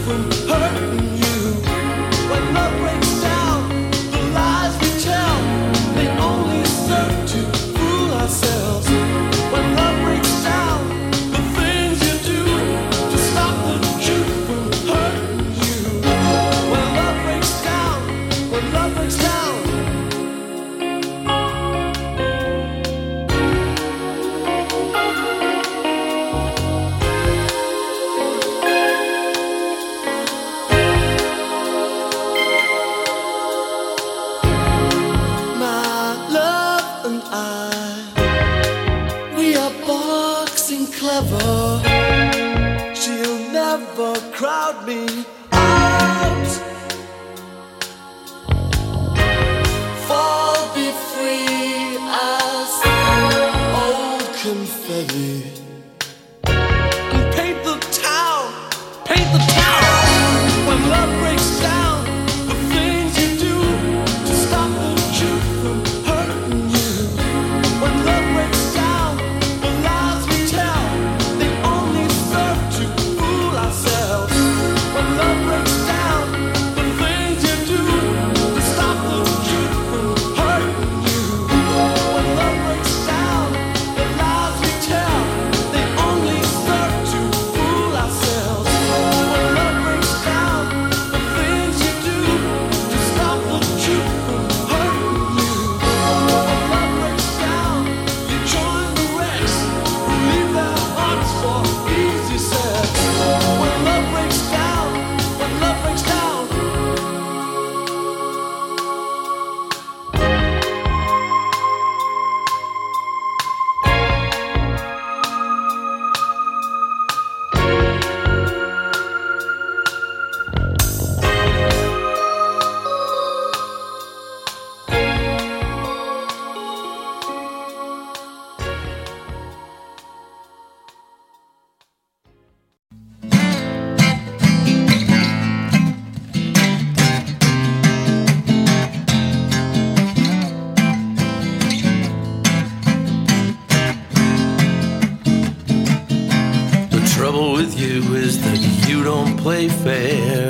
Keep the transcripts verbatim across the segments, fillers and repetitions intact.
play fair.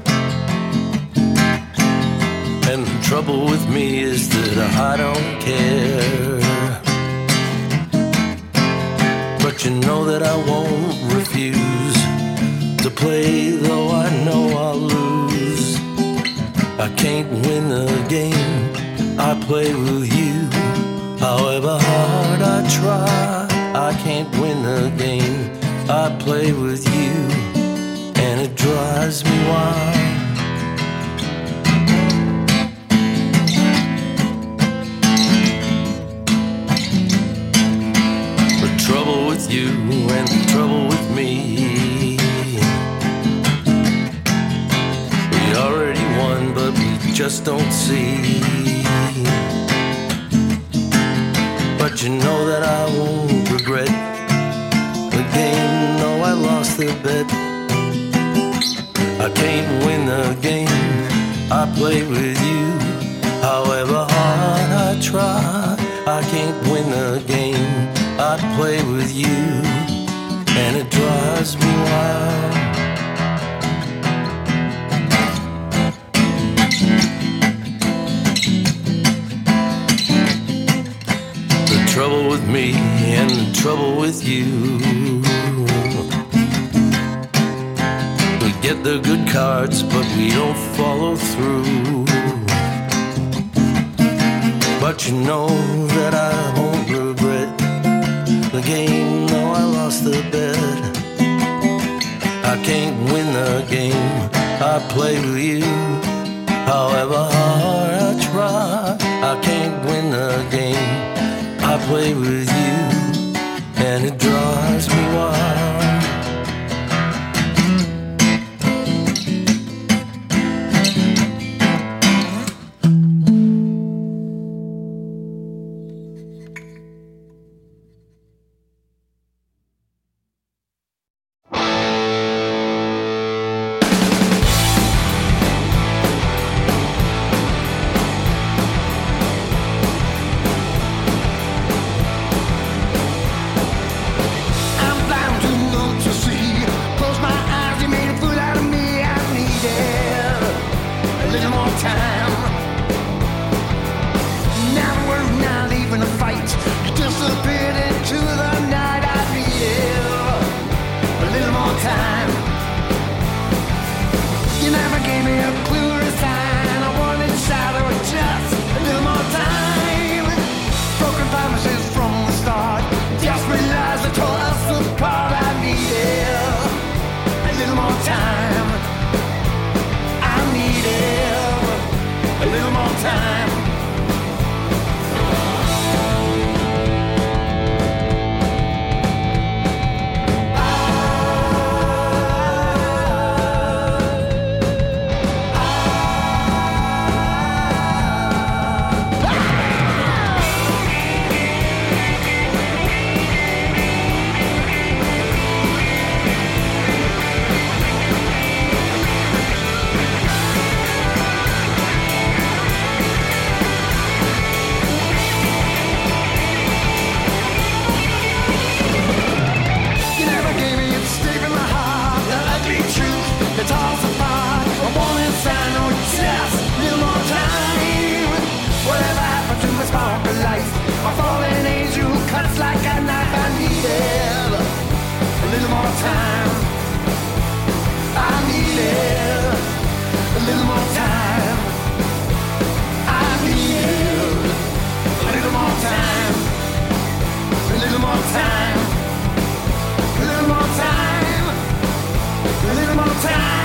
And the trouble with me is that I don't care. But you know that I won't refuse to play, though I know I'll lose. I can't win the game I play with you. However hard I try, I can't win the game I play with you, and it drives me wild. The trouble with you and the trouble with me, we already won, but we just don't see. But you know that I won't regret the game, no, I lost the bet. I can't win the game I play with you. However hard I try, I can't win the game I play with you, and it drives me wild. The trouble with me and the trouble with you, we get the good cards, but we don't follow through. But you know that I won't regret the game, though I lost the bet. I can't win the game I play with you. However hard I try, I can't win the game I play with you, and it drives me wild. I'm bound to time. Now we're not even a fight. You disappeared into the night. I need a little more time. You never gave me a clue or a sign. I wanted shadow or just a little more time. Broken promises from the start. Desperate lies that tore us apart. I needed a little more time. I needed a little more time. It's all apart. I want a sign or just a little more time. Whatever happened to my spark of life? My fallen angel cuts like a knife. I needed a little more time. I needed a little more time. I needed a little more time. A little more time. A little more time. A little more time.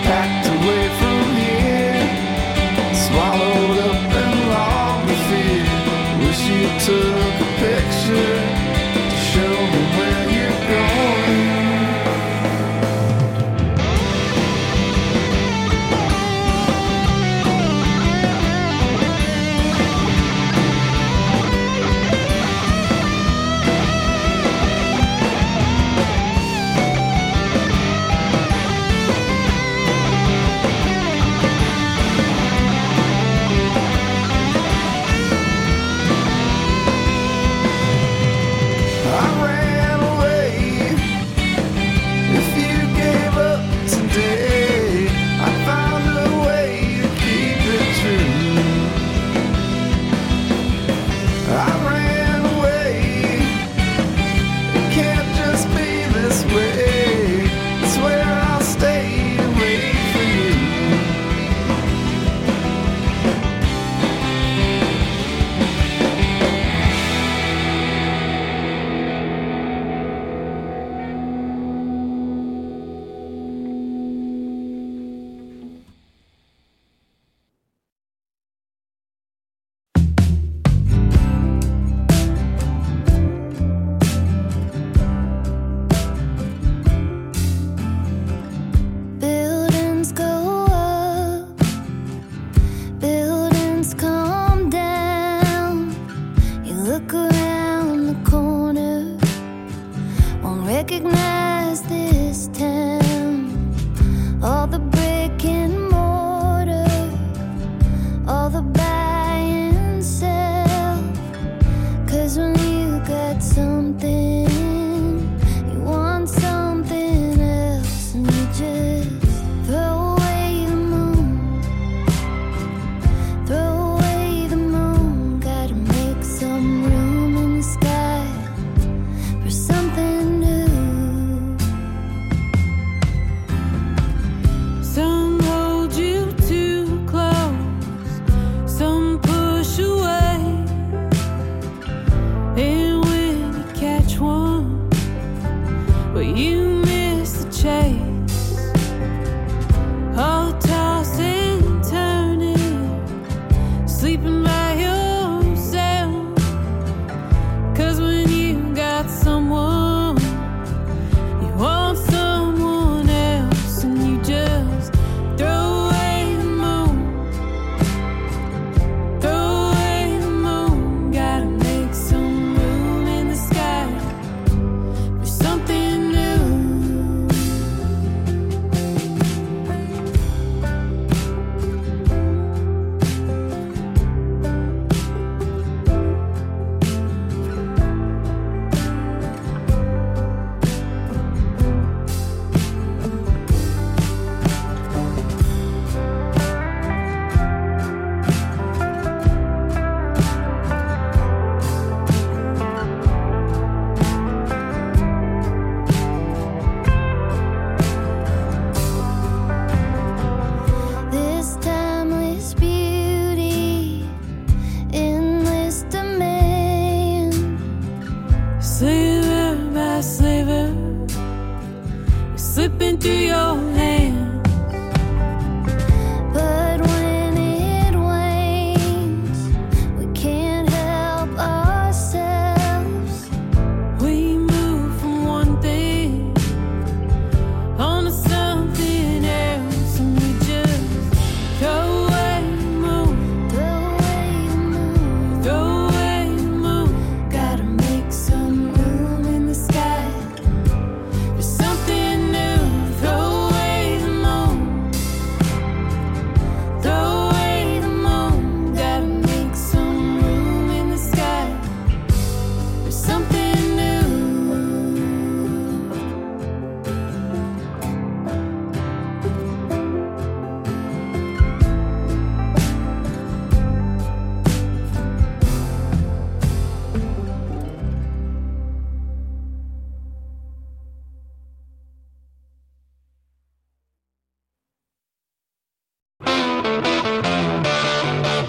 Swallowed up and long to fear.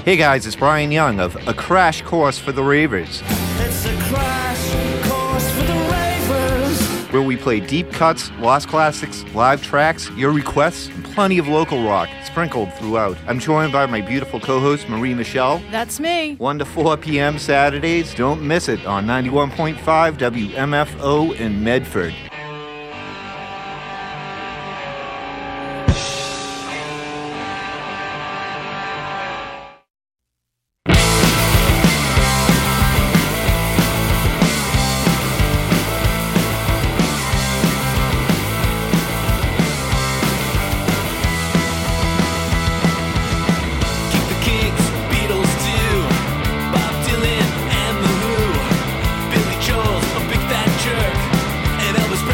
Hey guys, it's Brian Young of A Crash Course for the Ravers. It's a crash course for the ravers. Where we play deep cuts, lost classics, live tracks, your requests, and plenty of local rock sprinkled throughout. I'm joined by my beautiful co-host, Marie Michelle. That's me. one to four p.m. Saturdays. Don't miss it on ninety-one point five W M F O in Medford. Elvis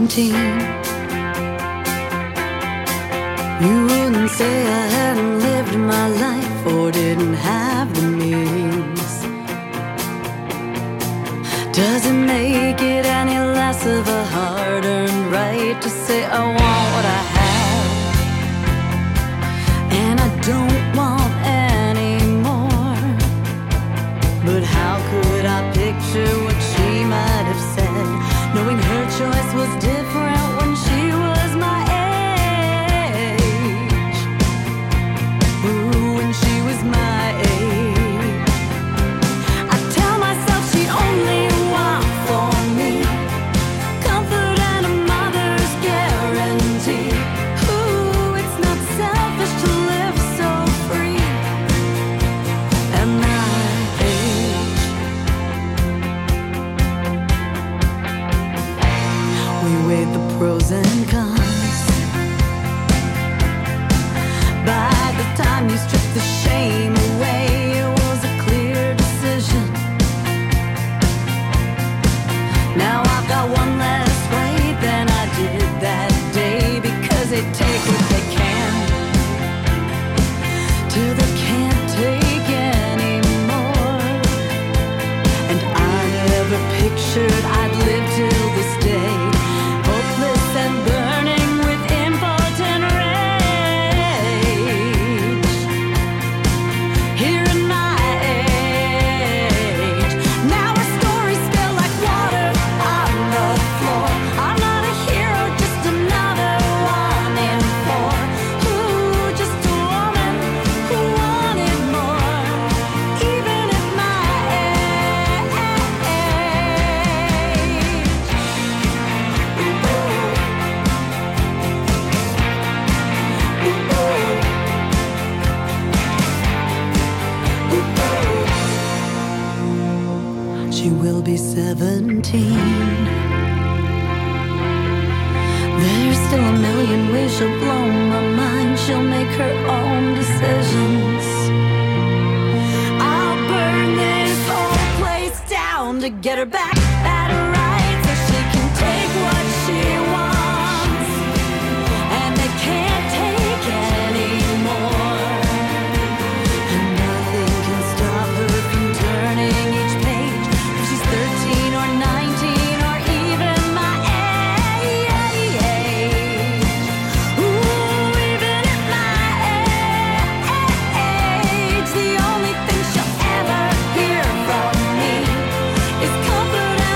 seventeen. You wouldn't say I hadn't lived my life or didn't have the means. Does it make it any less of a hard-earned right to say I want what I have and I don't want any more? But how could I picture what she might have said, knowing her choice was different when she was my age? Ooh, when she was my age. I tell myself she only wants for me comfort and a mother's guarantee. Ooh, it's not selfish to live so free at my age. We weighed the pros and cons. By the time you strip the shame away, it was a clear decision. Now I've got one less right than I did that day, because they take what they can till they can't take anymore. And I never pictured I'd live till this day, hopeless and burning with impotent rage. Here in my age, now our stories spill like water on the floor. I'm not a hero, just another one in four. Ooh, just a woman who wanted more, even at my age. She will be seventeen. There's still a million ways she'll blow my mind. She'll make her own decisions. I'll burn this whole place down to get her back at her right, so she can take what she wants, and they can't take anymore. And nothing can stop her from turning each page, if she's thirteen or nineteen or even my age. Ooh, even at my age, the only thing she'll ever hear from me is comfort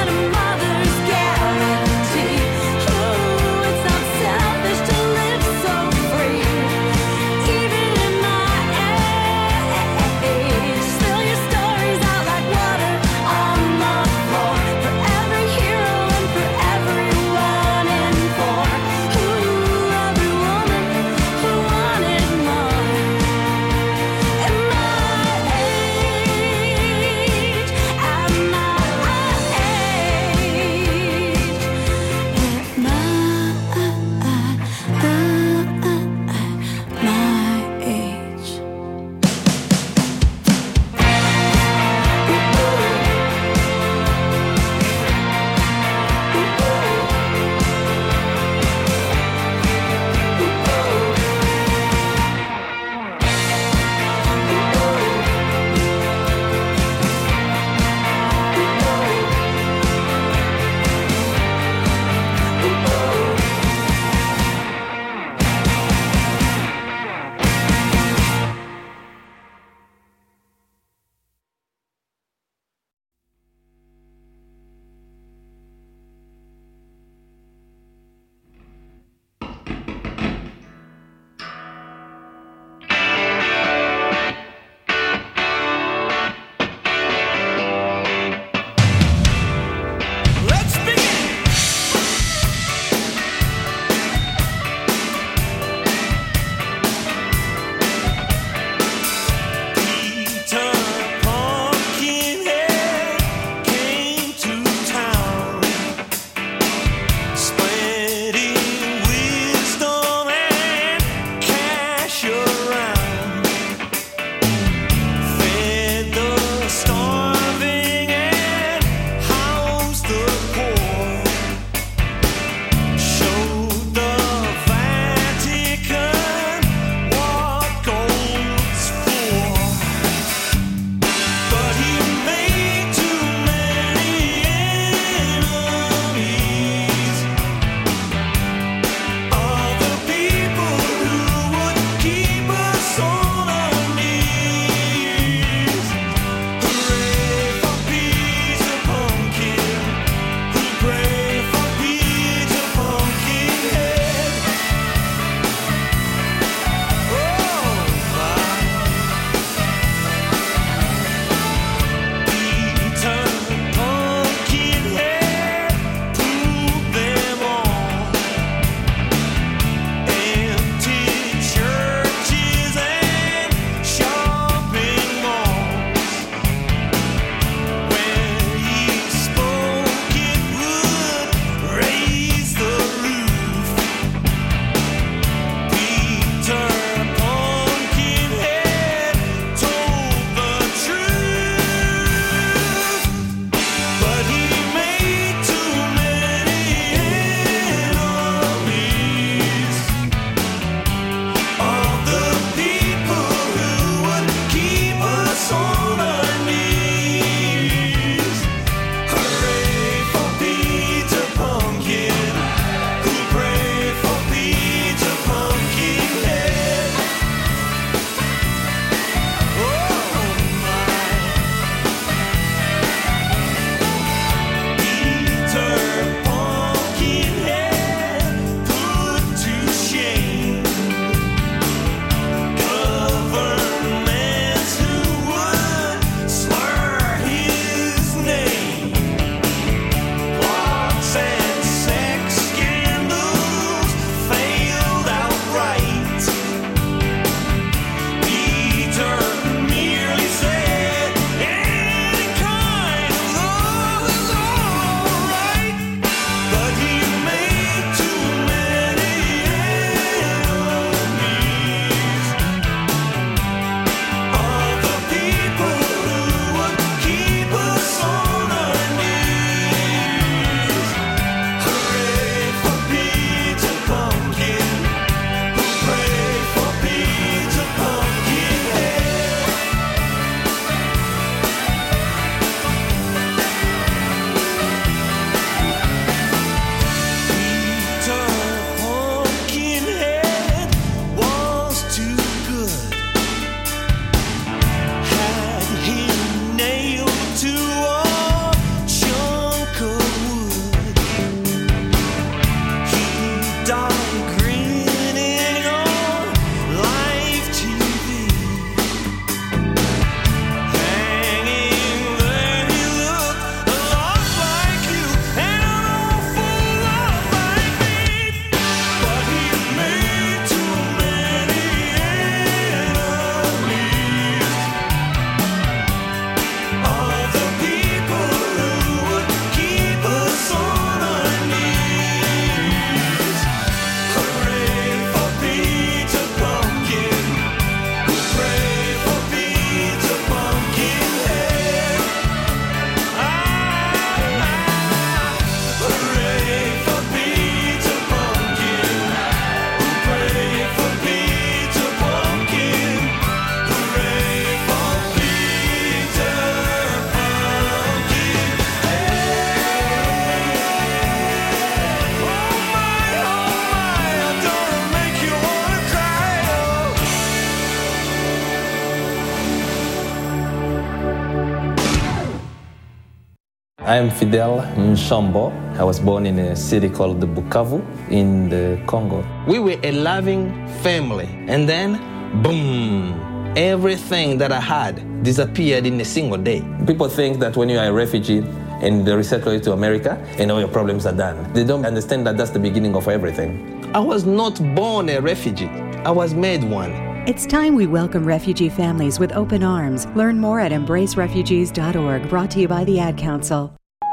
I am Fidel Nshambo. I was born in a city called Bukavu in the Congo. We were a loving family, and then, boom, everything that I had disappeared in a single day. People think that when you are a refugee and they resettle you to America, and all your problems are done. They don't understand that that's the beginning of everything. I was not born a refugee. I was made one. It's time we welcome refugee families with open arms. Learn more at embrace refugees dot org, brought to you by the Ad Council.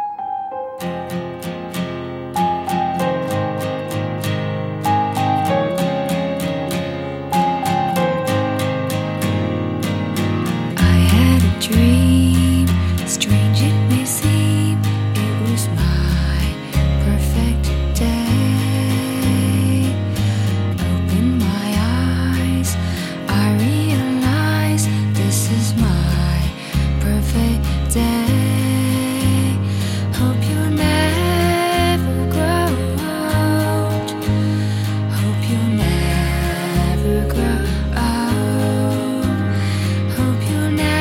Dream, strange it may seem, it was my perfect day. Open my eyes, I realize this is my perfect day. Hope you'll never grow old. Hope you'll never grow old. Hope you'll never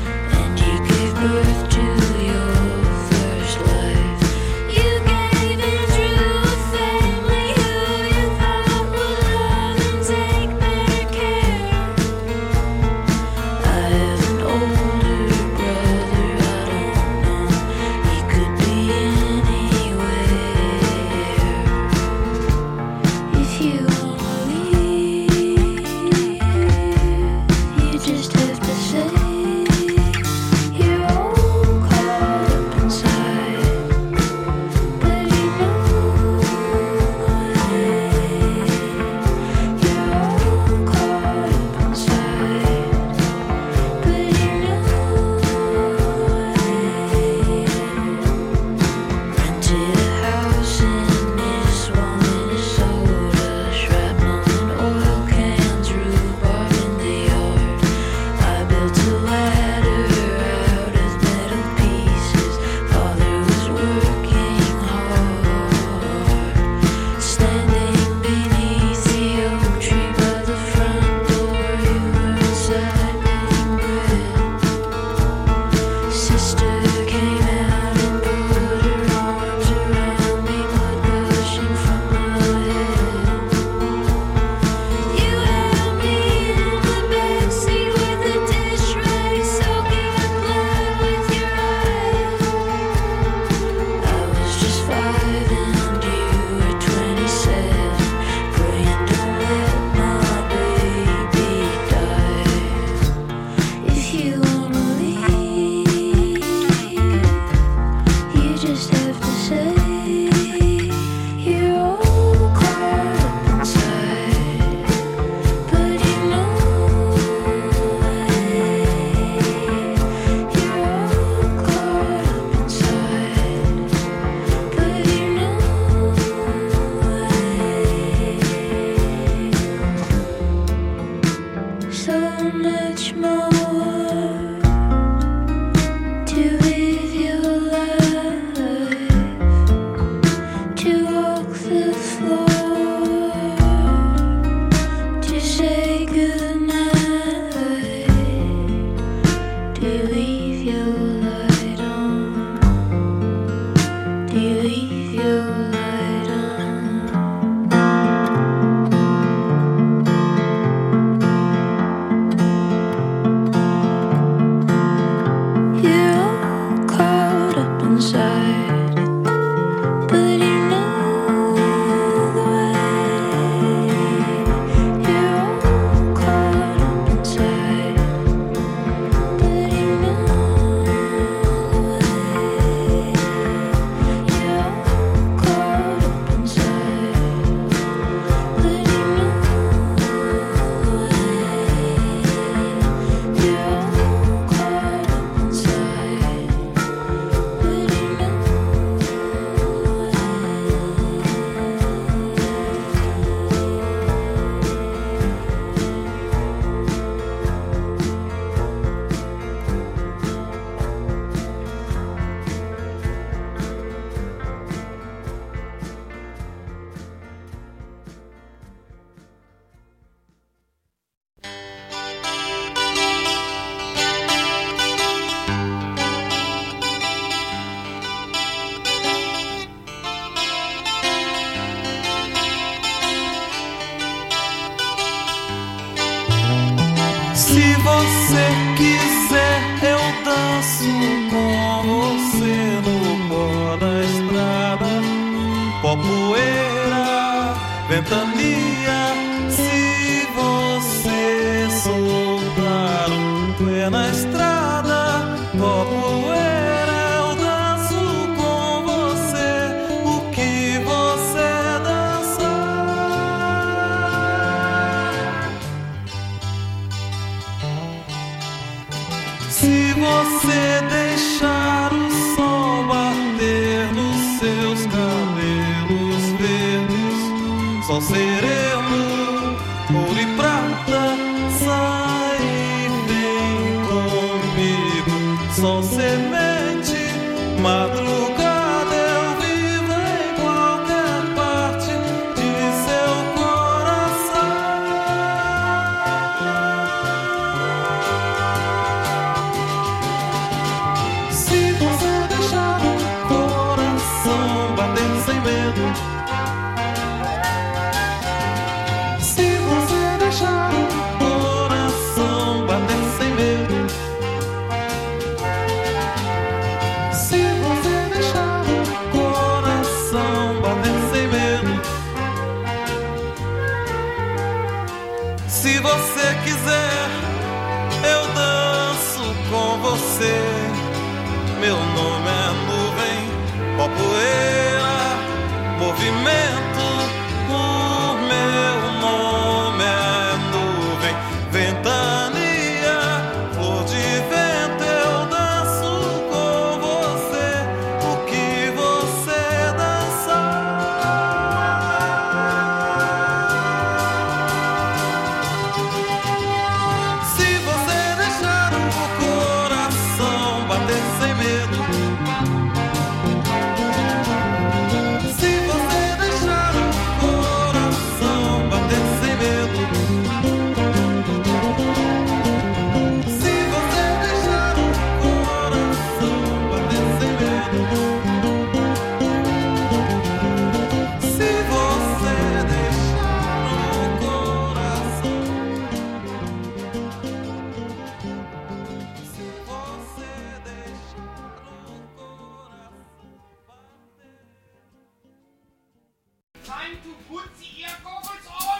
birth to your first life. You gave it have to say. You're all caught up inside, but you know it. You're all caught up inside, but you know it. So much more to live your life, to walk the floor, to say goodnight, to leave your light on, to leave your light on. You're all caught up inside, but you know the way. You're all caught up inside, but you know the way. You're all caught up inside, but you know the way. You're all caught up inside, but you know. Se você quiser, eu danço com você no pó da estrada. Pó, poeira, ventania. Se você soltar o pé na estrada, pó, poeira, eu danço com você o que você dançar. Se você deixar o sol bater nos seus cabelos verdes, sol sereno, ouro e prata, sai e vem comigo. Sol semente, madrugada, eu vivo em qualquer parte de seu coração. Se você deixar o coração bater sem medo, se você deixar o coração bater sem medo, se você deixar o coração bater sem medo, se você quiser, eu danço com você. Meu nome é nuvem, pó, poeira, movimento. O meu nome é nuvem, ventania, flor de vento. Eu danço com você o que você dançar. Se você deixar o coração bater sem medo, se você deixar o coração bater sem medo, se você deixar o coração bater sem medo, se você deixar o coração, se você deixar o coração bater. Time to put the ear goggles on.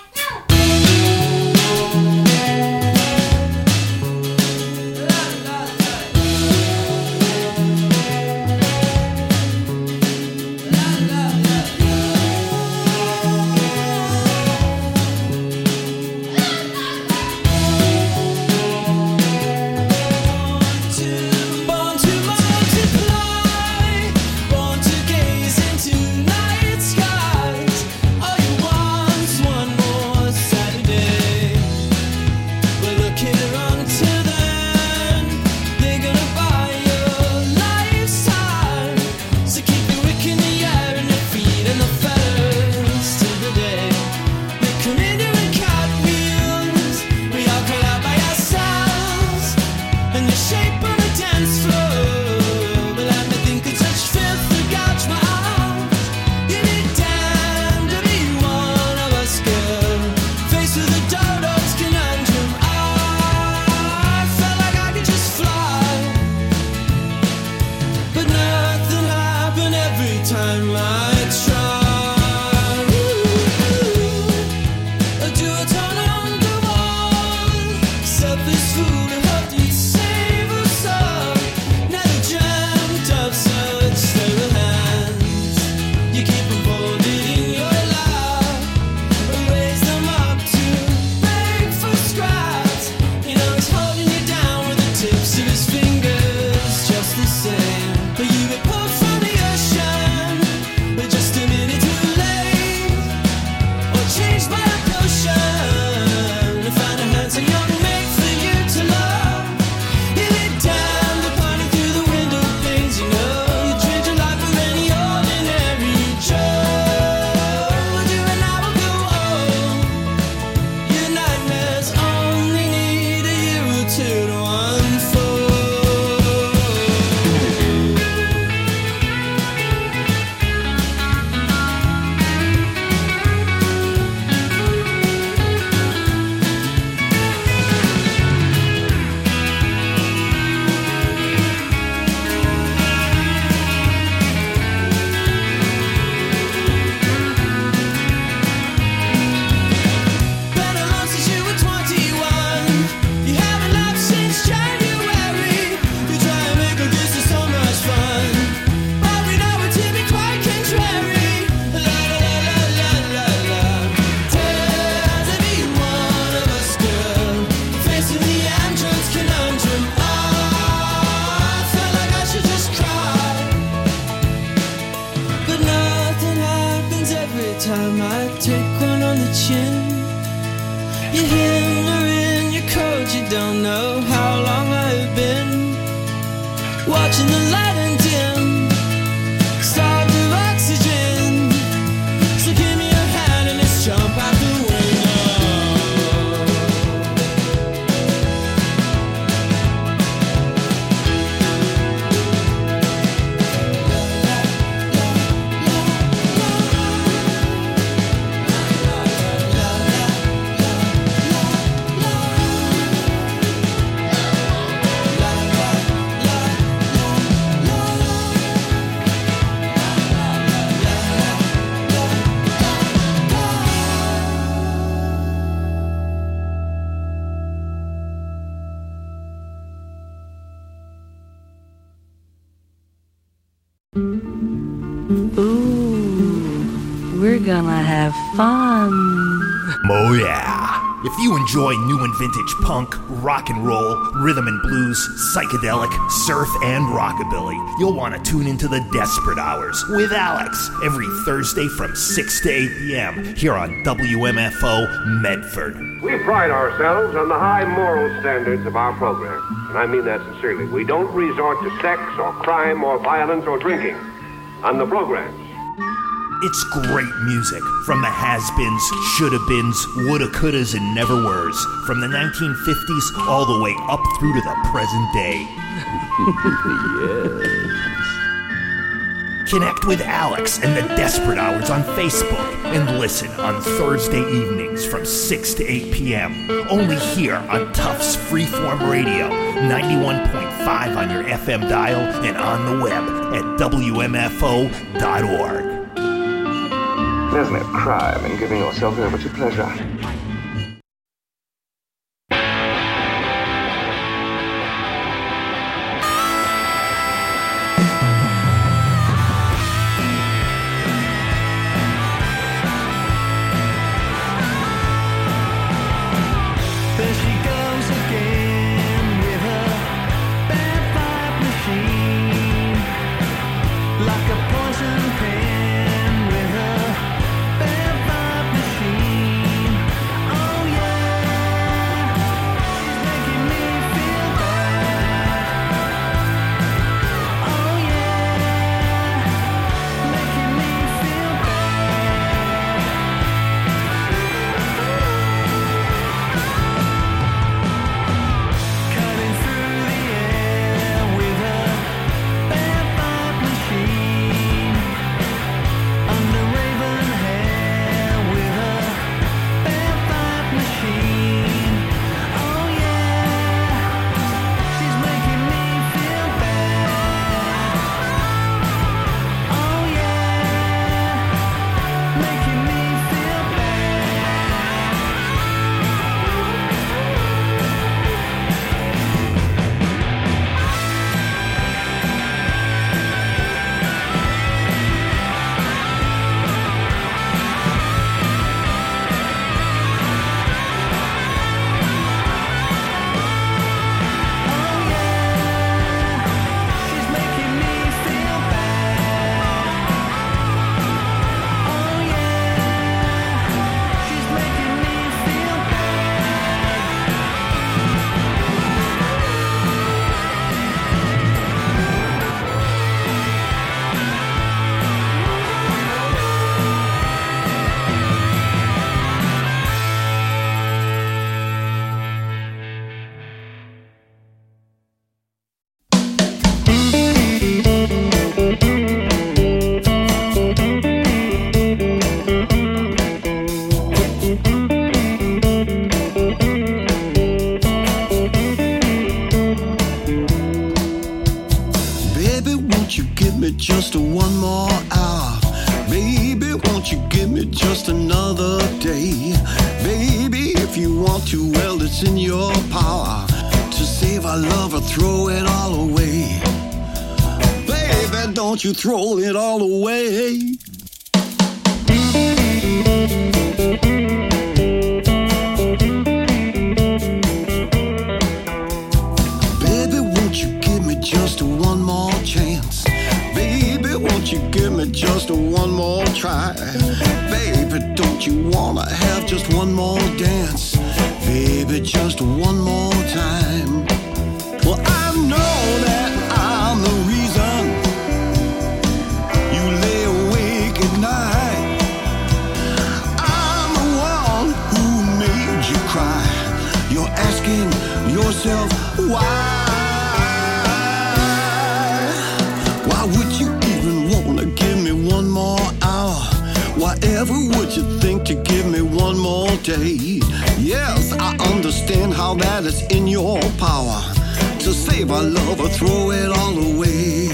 time I try. Ooh, do a turn on the wall. Selfish fool who hoped you'd save us all. Now they dreamt of such stable hands. You keep them folded in your lap, raise them up to beg for scraps. You know he's holding you down with the tips of his fingers, just the same. But you get pulled from the ocean, but just a minute too late, or changed by a potion to find a handsome young mate for you to love. You be damned upon it through the window panes. You know you trade your life for any ordinary Joe. Do an hour go on. Your nightmares only need a year or two to unfold. Been alone since you were twenty-one. You haven't laughed since January. You try and make a kiss is so much fun, but we know it to be quite contrary. La la la la la la. Tells every one of us, girl, facing the entrance conundrum. I felt like I should just cry, but nothing happens every time I take one on the chin. You hinder in your coat, you don't know how long I've been watching the light and dim, starved of oxygen. So give me your hand and let's jump out the window. Ooh, we're gonna have fun. Oh yeah. If you enjoy new and vintage punk, rock and roll, rhythm and blues, psychedelic, surf, and rockabilly, you'll want to tune into the Desperate Hours with Alex every Thursday from six to eight p.m. here on W M F O Medford. We pride ourselves on the high moral standards of our program, and I mean that sincerely. We don't resort to sex or crime or violence or drinking on the programs. It's great music from the has-beens, shoulda-beens, woulda, couldas, and never-weres, from the nineteen fifties all the way up through to the present day. Yes. Connect with Alex and the Desperate Hours on Facebook and listen on Thursday evenings from six to eight p.m. only here on Tufts Freeform Radio, ninety-one point five on your F M dial and on the web at W M F O dot org. There's no crime in giving yourself over to pleasure. There she goes again with her bad vibe machine, like a poison pen with her bad vibe machine. just another day. Baby, if you want to, well, it's in your power to save our love or throw it all away. Baby, don't you throw it all away. Baby, won't you give me just one more chance? Baby, won't you give me just one more try? Baby, don't you wanna have just one more dance? Baby, just one more time. Well, I know that I'm the reason you lay awake at night. I'm the one who made you cry. You're asking yourself why. Why would you even wanna give me one more hour? Whatever would you think to give me one more day? Yes, I understand how that is in your power to save our love or throw it all away.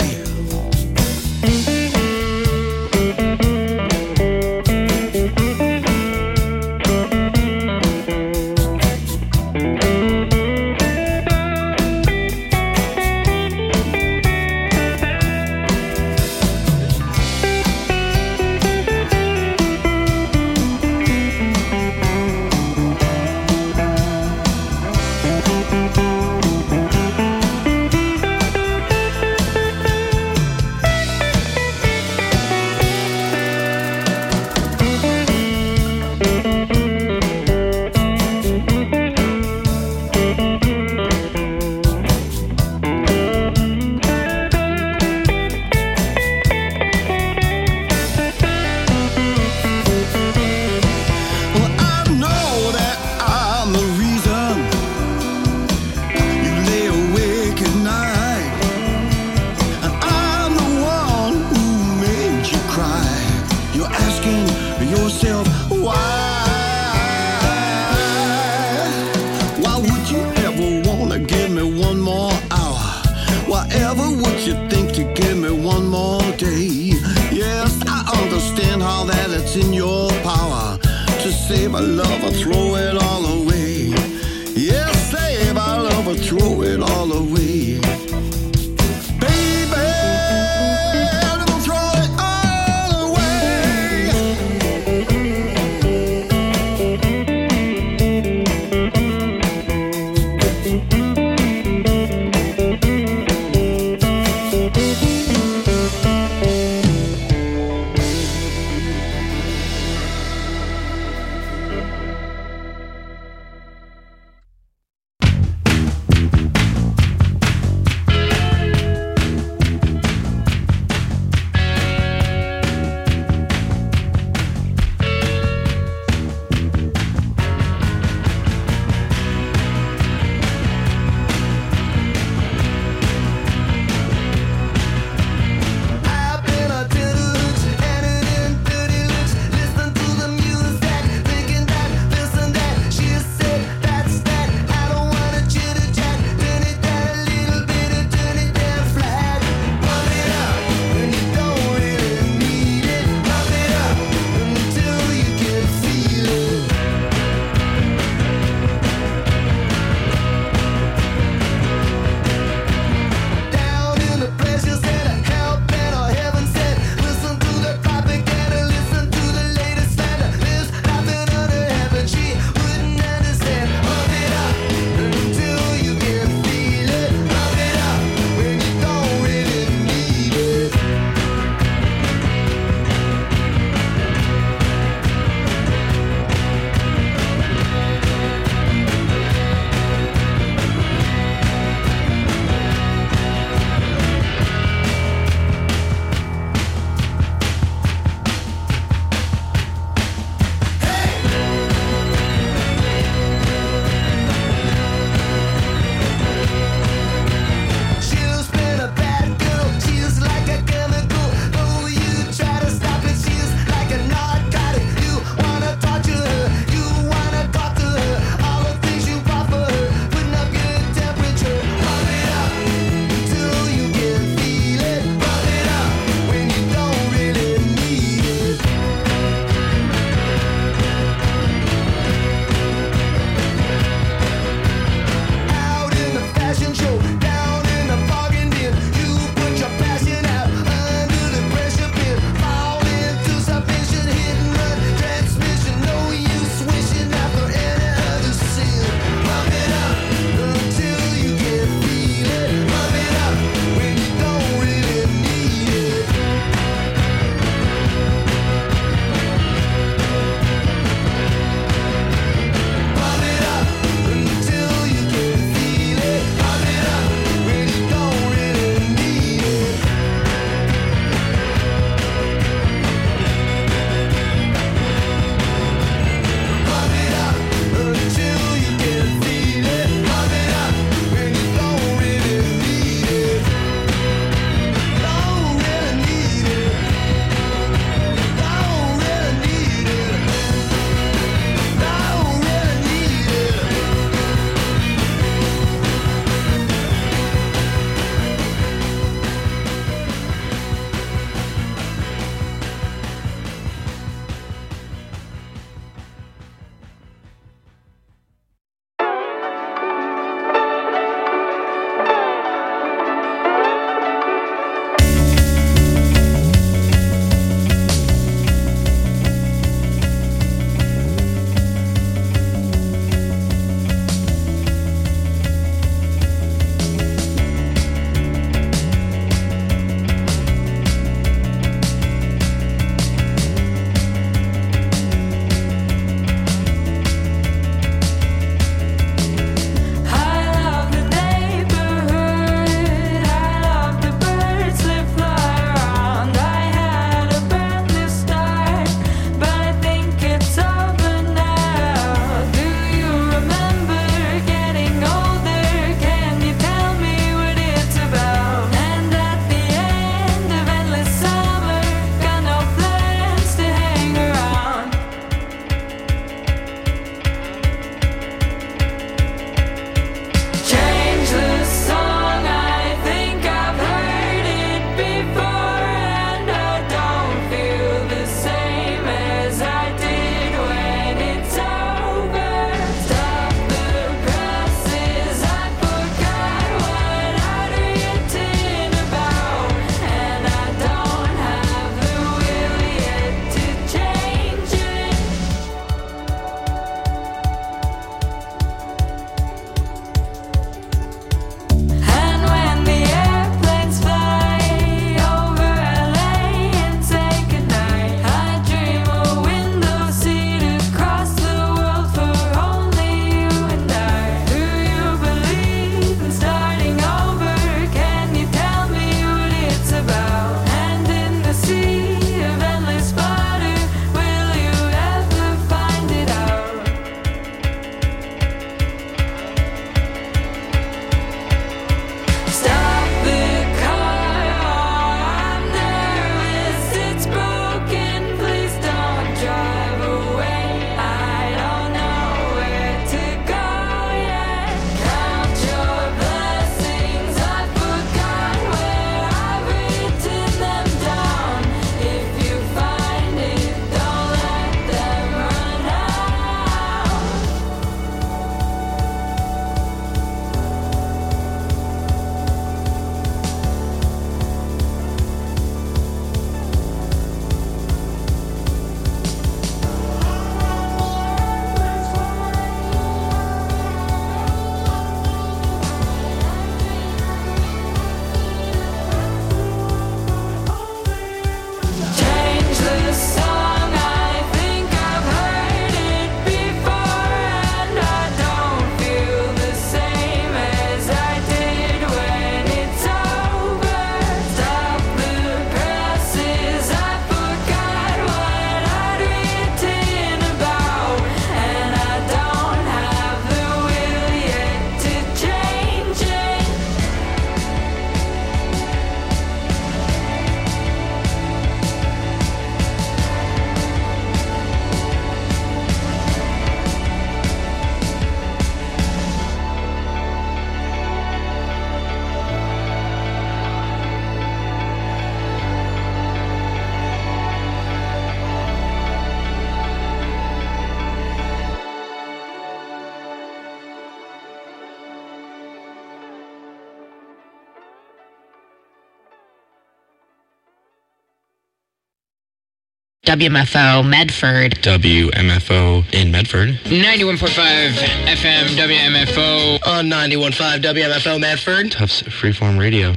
W M F O Medford. W M F O in Medford. ninety-one point five F M W M F O. On ninety-one point five W M F O Medford. Tufts Freeform Radio.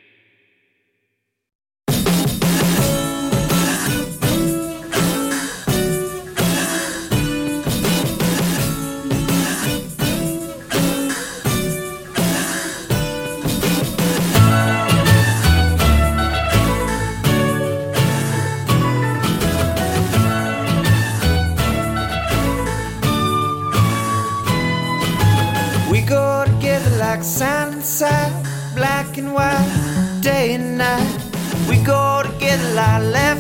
We go together like sand and side, black and white, day and night. We go together like left